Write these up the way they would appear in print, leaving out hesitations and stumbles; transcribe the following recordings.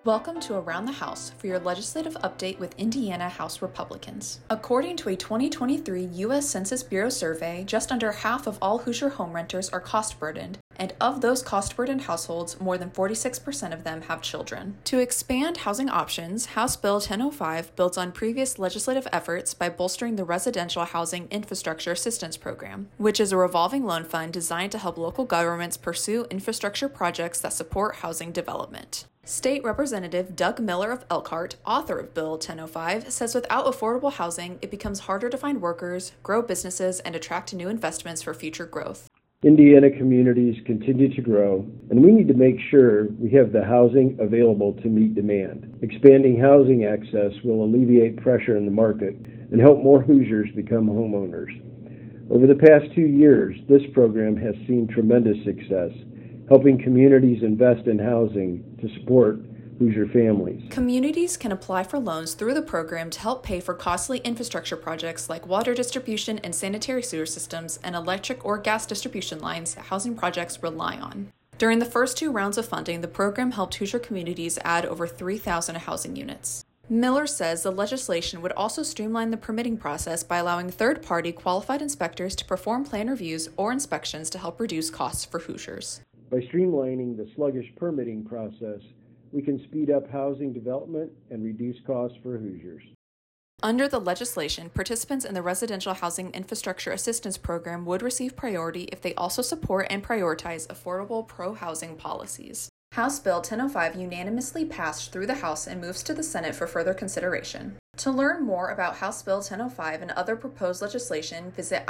Welcome to Around the House for your legislative update with Indiana House Republicans. According to a 2023 U.S. Census Bureau survey, just under half of all Hoosier home renters are cost-burdened, and of those cost-burdened households, more than 46% of them have children. To expand housing options, House Bill 1005 builds on previous legislative efforts by bolstering the Residential Housing Infrastructure Assistance Program, which is a revolving loan fund designed to help local governments pursue infrastructure projects that support housing development. State Representative Doug Miller of Elkhart, author of Bill 1005, says without affordable housing, it becomes harder to find workers, grow businesses, and attract new investments for future growth. Indiana communities continue to grow, and we need to make sure we have the housing available to meet demand. Expanding housing access will alleviate pressure in the market and help more Hoosiers become homeowners. Over the past 2 years, this program has seen tremendous success, helping communities invest in housing to support Hoosier families. Communities can apply for loans through the program to help pay for costly infrastructure projects like water distribution and sanitary sewer systems and electric or gas distribution lines that housing projects rely on. During the first 2 rounds of funding, the program helped Hoosier communities add over 3,000 housing units. Miller says the legislation would also streamline the permitting process by allowing third-party qualified inspectors to perform plan reviews or inspections to help reduce costs for Hoosiers. By streamlining the sluggish permitting process, we can speed up housing development and reduce costs for Hoosiers. Under the legislation, participants in the Residential Housing Infrastructure Assistance Program would receive priority if they also support and prioritize affordable pro-housing policies. House Bill 1005 unanimously passed through the House and moves to the Senate for further consideration. To learn more about House Bill 1005 and other proposed legislation, visit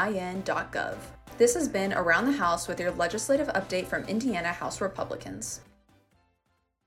iga.in.gov. This has been Around the House with your legislative update from Indiana House Republicans.